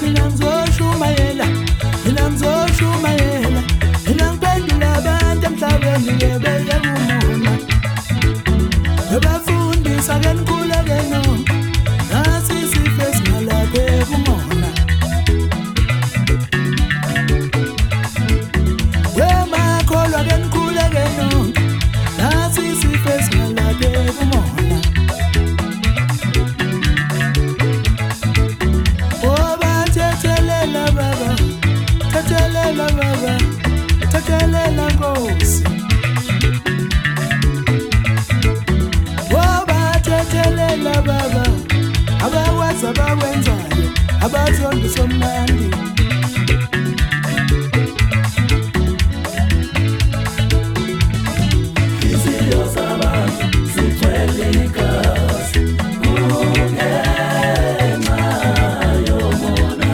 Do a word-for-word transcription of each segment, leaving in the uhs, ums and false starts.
mina ngizoshumayela, mina ngizoshumayela, mina ngiphendula abantu emhlabeni ngebeye kumona. Ebafundisa ke nkuleke nonke, nasi sife singalaphe kumona. Wemakholwa ke nkuleke nonke, nasi sife singalaphe kumona. Tetelela baba, tetelela Nkosi. Woba tetelela baba, abakwazi abakwenzayo, abazondisa omnandi. Izilo zabantu zigcwele igazi, kungenxa yomona.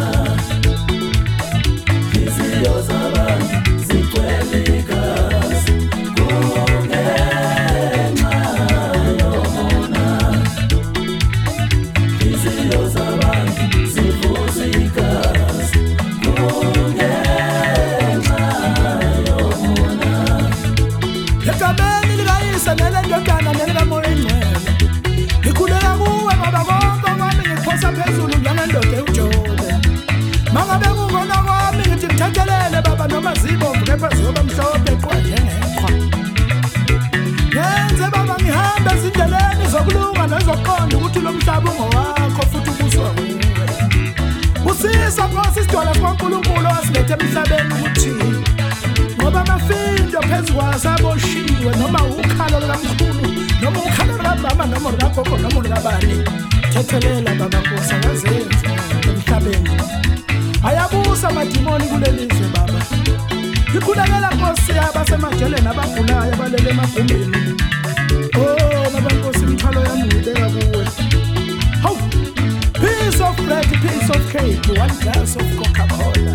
Izilo zabantu zigcwele igazi, kungenxa yomona. Izilo zabantu zivuza igazi, kungenxa yomona. Egameni likayise nelendodana nelikamoya ingcwele, ngikhuleka kuwe ngoba konke kwami ngikuphosa phezulu njengendoda ewujole. Mangabe kungona kwami ngithi ngithethelele baba noma zibomvu kepha ziyoba mhlophe qwa njengeqhwa. Ngenze baba ngihambe ezindleleni zokulunga nezokuqonda ukuthi lo mhlaba ungowakho futhi ubuswa nguwe. Busisa Nkosi isidwala sikaNkulunkulu owasilethe emhlabeni ukuthi ngoba amafindo phezu kwaso aboshiwe, noma ukhalo lukamkhulu noma ukhalo lukamama noma lukagogo noma lukabani. Thethelela baba Nkosi akazenzi emhlabeni. Ayabusa amadimoni kuleli zwe baba. Ngikhulekela Nkosi abasemajeleni abagulayo abalele emagumbini. Oh baba Nkosi imithwalo yami ngibeka kuwe. Hawu, piece of bread, piece of cake, one glass of Coca-Cola.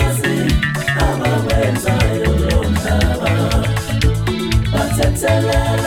Tell